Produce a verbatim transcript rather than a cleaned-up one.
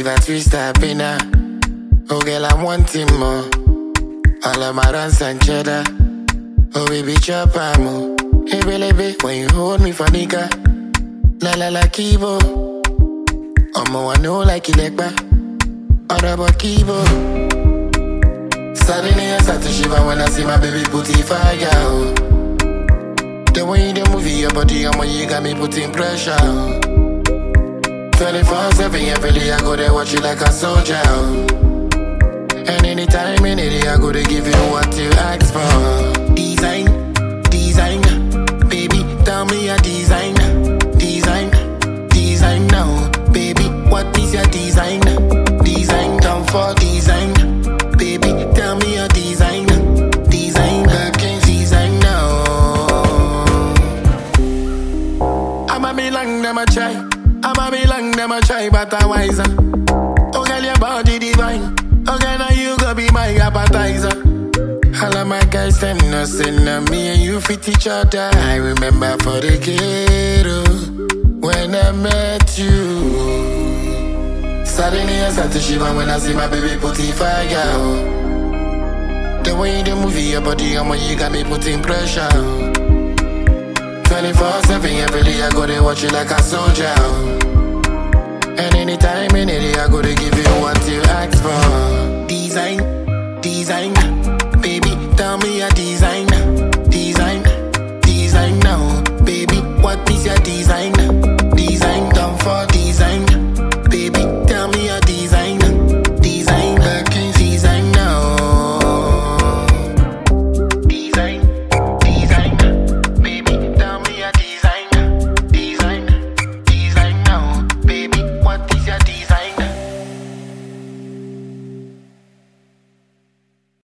leave a twist-up dinner. Oh girl, I'm wanting more. All of my runs and cheddar. Oh baby, chop amo. Hey baby, when you hold me for nigga. La la la kibo. Omo I know like you like back. All about kibo. Suddenly I start to shiver when I see my baby putting fire. Oh. The way you dey move your body, omo you got me putting pressure. twenty-four seven, every day I go there watch you like a soldier. Oh. And anytime, any day I go to give you what you ask for. Design, design, baby, tell me your design. Design, design now, baby, what is your design? Design, down for design, baby, tell me your design. Design, I can design now. I'ma be long, them a try. I'ma be long, them a try, but I wiser. Oh girl, your body divine. Oh girl, now you go be my appetizer. All of my guys them no sin on me and you fit each other. I remember for the ghetto when I met you. Suddenly I start to shiver when I see my baby putting fire. The way you dey move your body, omo you got me putting pressure. twenty-four seven, every day I go to watch you like a soldier. And anytime, any day I go to give you what you ask for. Design, design, baby, tell me your design. Design, design now,